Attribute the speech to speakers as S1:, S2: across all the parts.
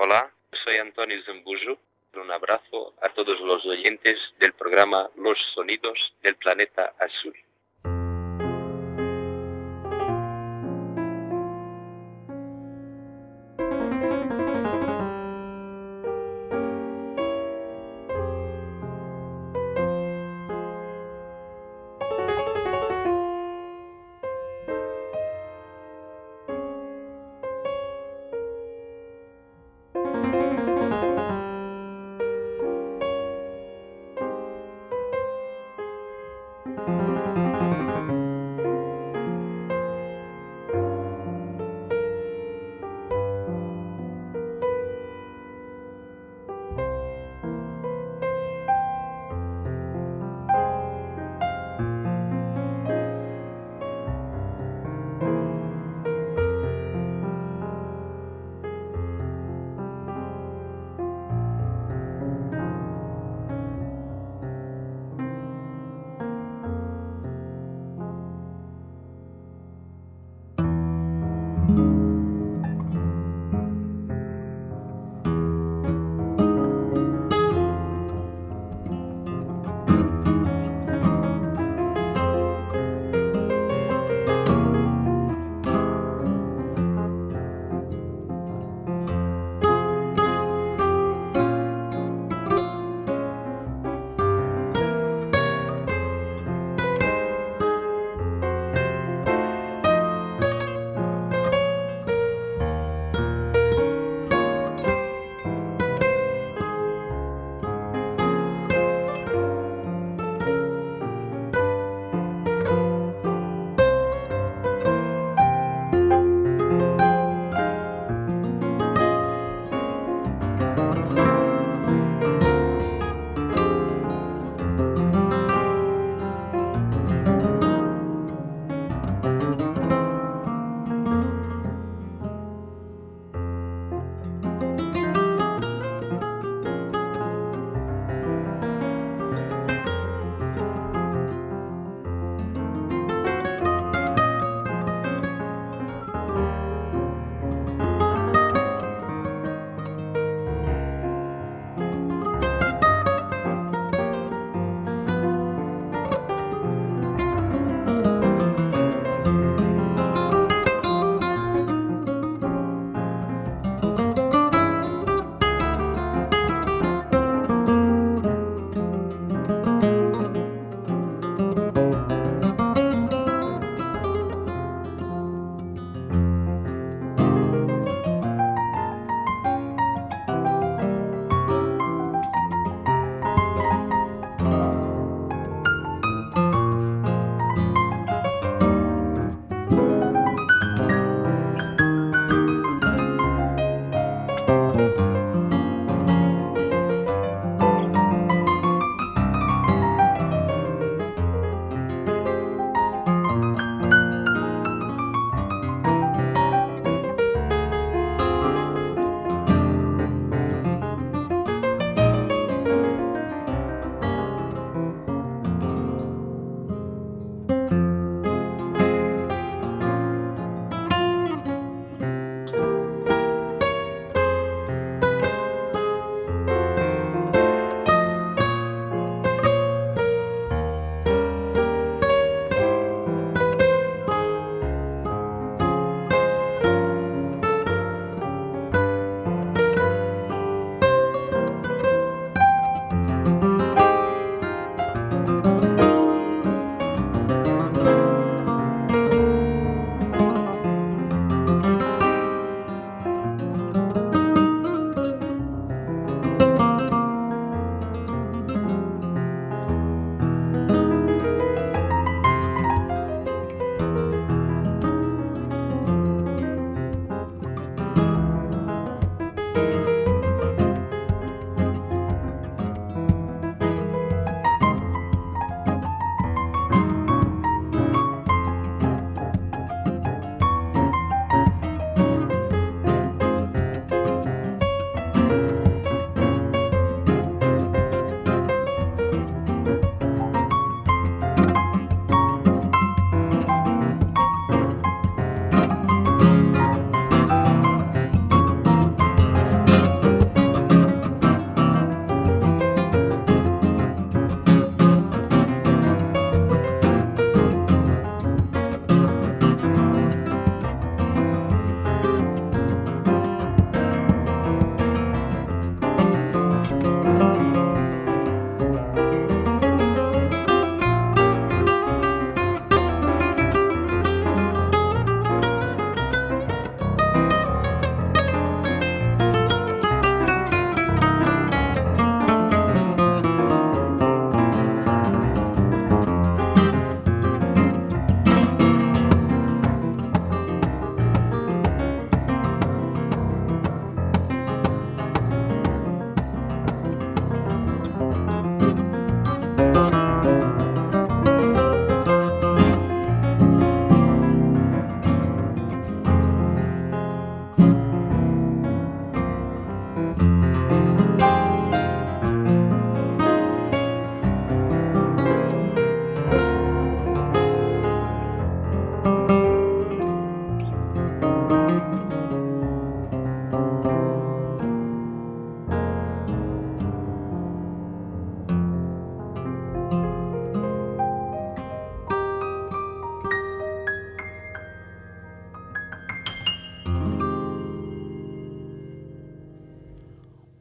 S1: Hola, soy Antonio Zambujo. Un abrazo a todos los oyentes del programa Los Sonidos del Planeta Azul.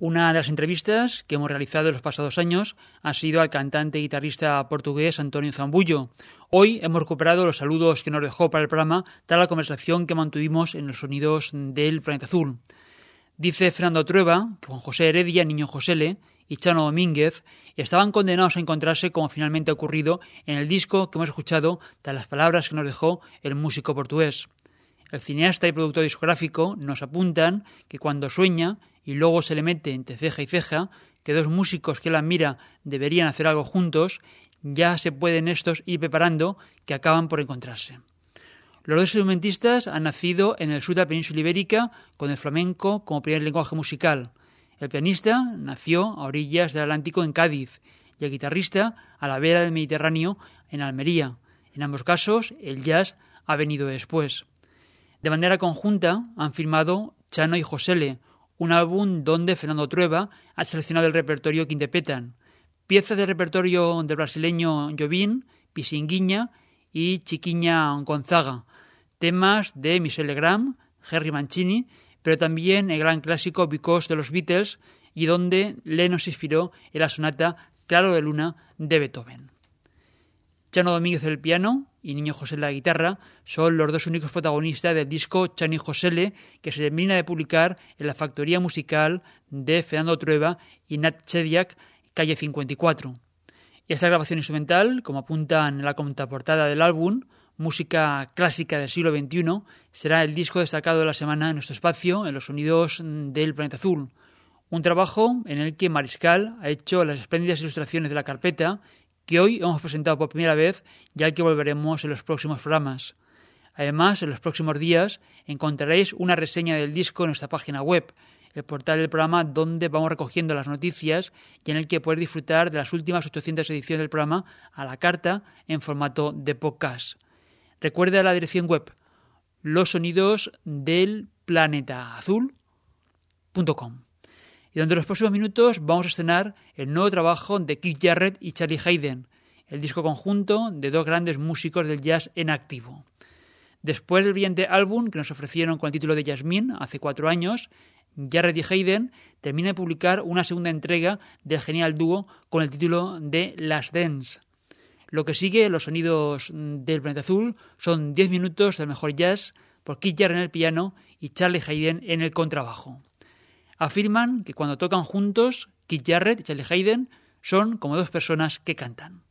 S2: Una de las entrevistas que hemos realizado en los pasados años ha sido al cantante y guitarrista portugués António Zambullo. Hoy hemos recuperado los saludos que nos dejó para el programa tras la conversación que mantuvimos en los sonidos del Planeta Azul. Dice Fernando Trueba que Juan José Heredia, Niño Josele y Chano Domínguez estaban condenados a encontrarse como finalmente ha ocurrido en el disco que hemos escuchado tras las palabras que nos dejó el músico portugués. El cineasta y productor discográfico nos apuntan que cuando sueña y luego se le mete entre ceja y ceja que dos músicos que él admira deberían hacer algo juntos, ya se pueden estos ir preparando que acaban por encontrarse. Los dos instrumentistas han nacido en el sur de la península ibérica con el flamenco como primer lenguaje musical. El pianista nació a orillas del Atlántico en Cádiz y el guitarrista a la vera del Mediterráneo en Almería. En ambos casos, el jazz ha venido después. De manera conjunta han firmado Chano y Josele, un álbum donde Fernando Trueba ha seleccionado el repertorio que interpretan. Piezas del repertorio del brasileño Jobim, Pisinguinha y Chiquinha Gonzaga. Temas de Michel Legrand, Henry Mancini, pero también el gran clásico Because de los Beatles y donde Lennon se inspiró en la sonata Claro de Luna de Beethoven. Chano Domínguez el piano y Niño Josele la guitarra son los dos únicos protagonistas del disco Chano y Josele que se termina de publicar en la factoría musical de Fernando Trueba y Nat Chediak, calle 54. Esta grabación instrumental, como apunta en la contraportada del álbum, música clásica del siglo XXI, será el disco destacado de la semana en nuestro espacio, en los sonidos del Planeta Azul. Un trabajo en el que Mariscal ha hecho las espléndidas ilustraciones de la carpeta que hoy hemos presentado por primera vez y al que volveremos en los próximos programas. Además, en los próximos días encontraréis una reseña del disco en nuestra página web, el portal del programa donde vamos recogiendo las noticias y en el que podéis disfrutar de las últimas 800 ediciones del programa a la carta en formato de podcast. Recuerda la dirección web losonidosdelplanetaazul.com. Y durante los próximos minutos vamos a estrenar el nuevo trabajo de Keith Jarrett y Charlie Haydn, el disco conjunto de dos grandes músicos del jazz en activo. Después del brillante álbum que nos ofrecieron con el título de Jasmine hace 4 años, Jarrett y Haydn terminan de publicar una segunda entrega del genial dúo con el título de Last Dance. Lo que sigue, los sonidos del Planeta Azul, son 10 minutos del mejor jazz por Keith Jarrett en el piano y Charlie Haydn en el contrabajo. Afirman que cuando tocan juntos, Keith Jarrett y Charlie Haydn son como dos personas que cantan.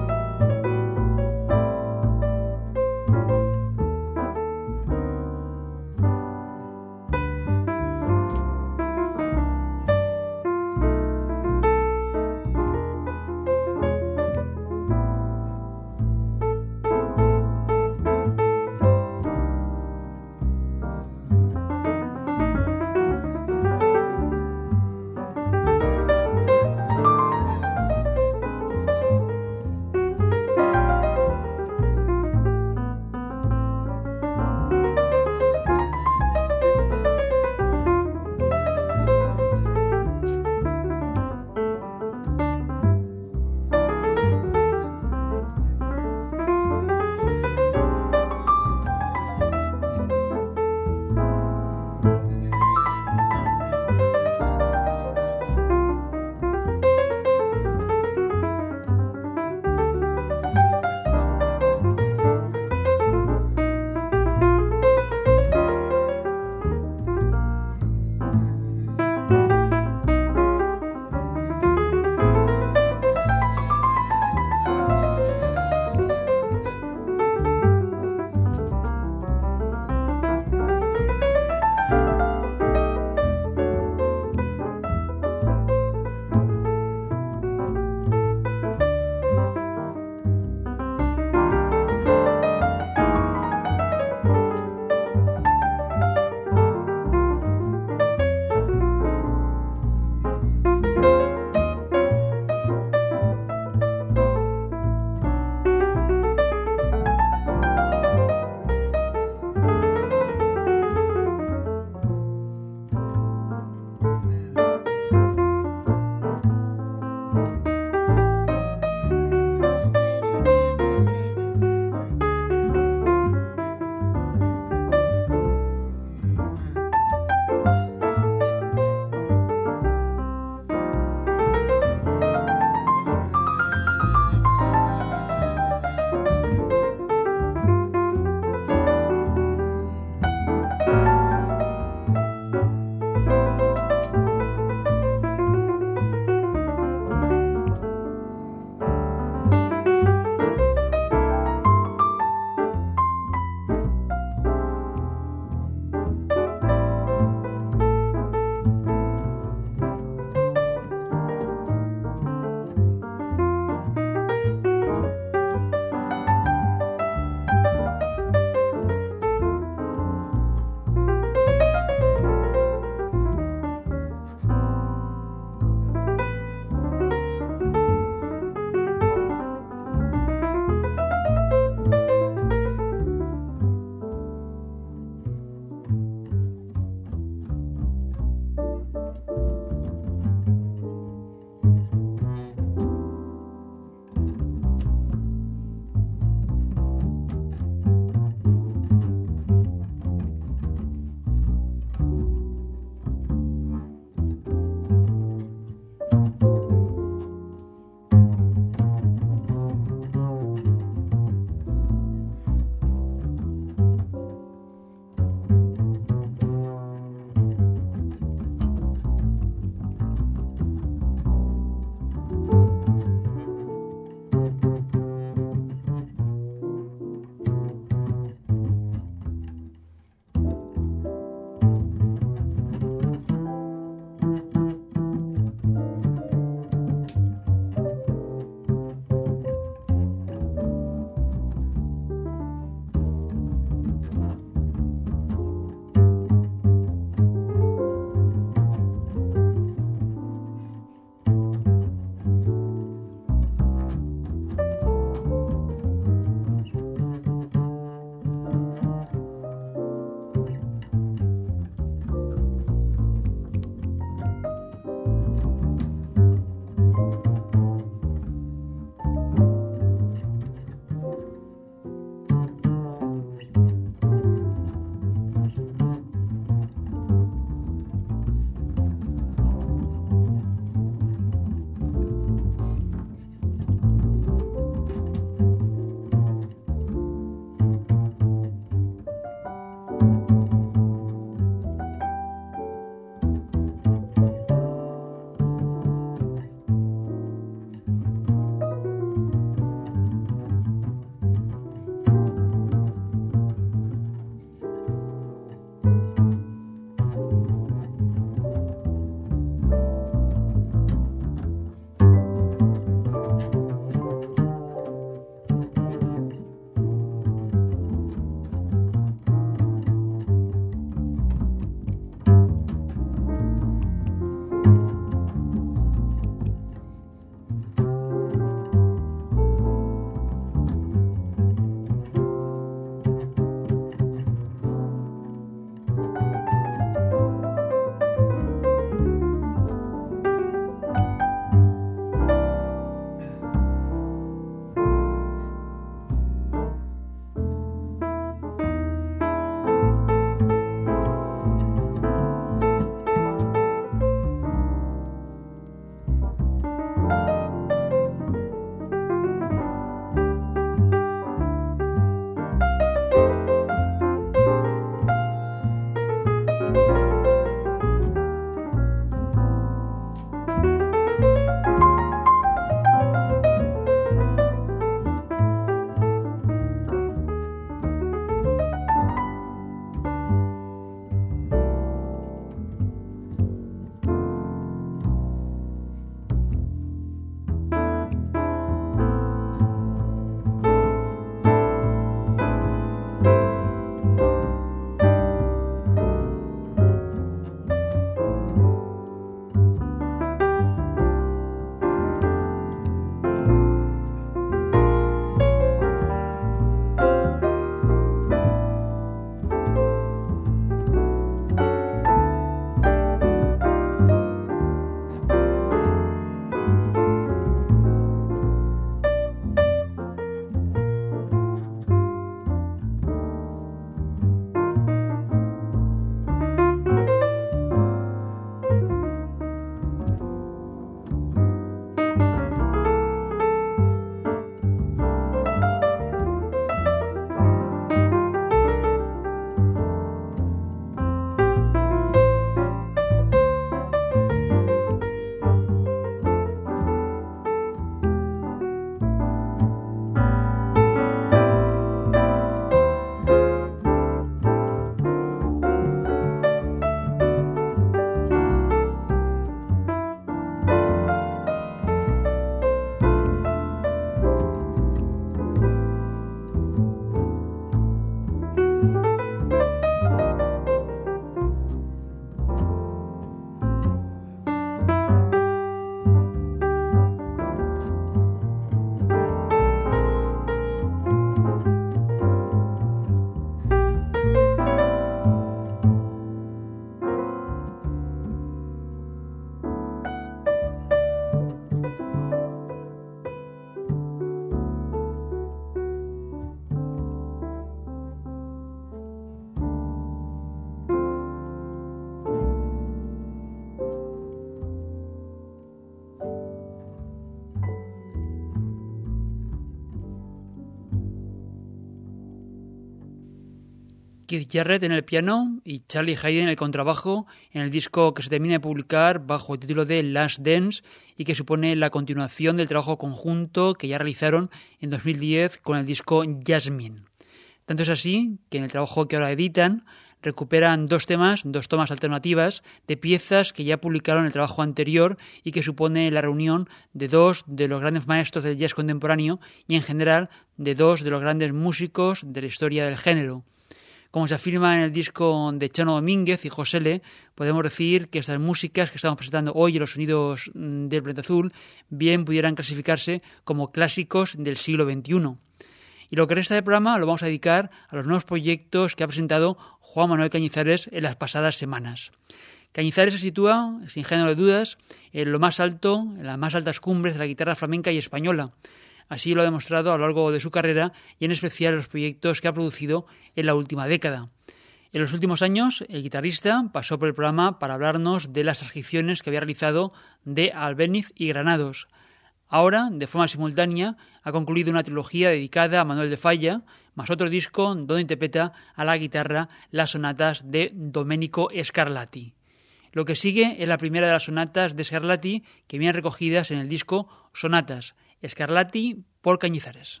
S2: Keith Jarrett en el piano y Charlie Haden en el contrabajo en el disco que se termina de publicar bajo el título de Last Dance y que supone la continuación del trabajo conjunto que ya realizaron en 2010 con el disco Jasmine. Tanto es así que en el trabajo que ahora editan recuperan dos tomas alternativas de piezas que ya publicaron en el trabajo anterior y que supone la reunión de dos de los grandes maestros del jazz contemporáneo y en general de dos de los grandes músicos de la historia del género. Como se afirma en el disco de Chano Domínguez y José Le, podemos decir que estas músicas que estamos presentando hoy en los sonidos del Planeta Azul bien pudieran clasificarse como clásicos del siglo XXI. Y lo que resta del programa lo vamos a dedicar a los nuevos proyectos que ha presentado Juan Manuel Cañizares en las pasadas semanas. Cañizares se sitúa, sin género de dudas, en lo más alto, en las más altas cumbres de la guitarra flamenca y española. Así lo ha demostrado a lo largo de su carrera y en especial en los proyectos que ha producido en la última década. En los últimos años, el guitarrista pasó por el programa para hablarnos de las transcripciones que había realizado de Albéniz y Granados. Ahora, de forma simultánea, ha concluido una trilogía dedicada a Manuel de Falla, más otro disco donde interpreta a la guitarra las sonatas de Domenico Scarlatti. Lo que sigue es la primera de las sonatas de Scarlatti que vienen recogidas en el disco Sonatas, Scarlatti por Cañizares.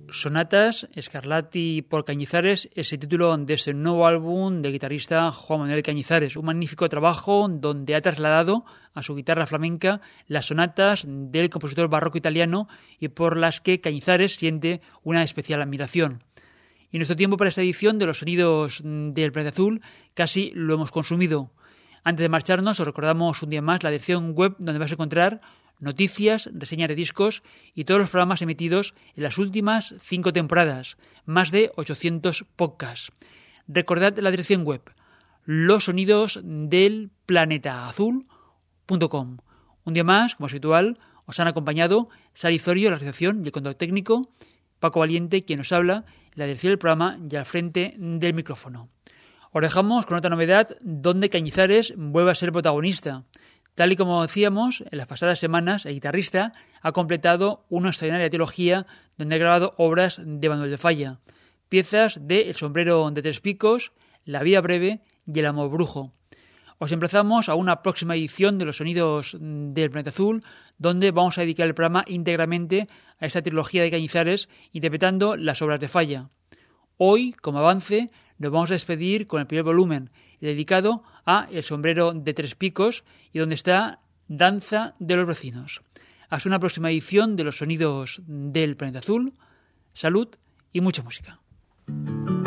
S2: Sonatas, Scarlatti por Cañizares es el título de este nuevo álbum del guitarrista Juan Manuel Cañizares, un magnífico trabajo donde ha trasladado a su guitarra flamenca las sonatas del compositor barroco italiano y por las que Cañizares siente una especial admiración. Y nuestro tiempo para esta edición de los sonidos del Planeta Azul casi lo hemos consumido. Antes de marcharnos os recordamos un día más la dirección web donde vas a encontrar noticias, reseñas de discos y todos los programas emitidos en las últimas 5 temporadas, más de 800 podcasts. Recordad la dirección web losonidosdelplanetaazul.com. Un día más, como es habitual, os han acompañado Sara Izorio, la realización y el control técnico, Paco Valiente, quien nos habla, la dirección del programa y al frente del micrófono. Os dejamos con otra novedad donde Cañizares vuelve a ser protagonista. Tal y como decíamos, en las pasadas semanas el guitarrista ha completado una extraordinaria trilogía donde ha grabado obras de Manuel de Falla, piezas de El sombrero de 3 picos, La vida breve y El amor brujo. Os emplazamos a una próxima edición de los sonidos del Planeta Azul, donde vamos a dedicar el programa íntegramente a esta trilogía de Cañizares, interpretando las obras de Falla. Hoy, como avance, nos vamos a despedir con el primer volumen, dedicado a El sombrero de 3 picos y donde está Danza de los vecinos. Hasta una próxima edición de los sonidos del Planeta Azul. Salud y mucha música.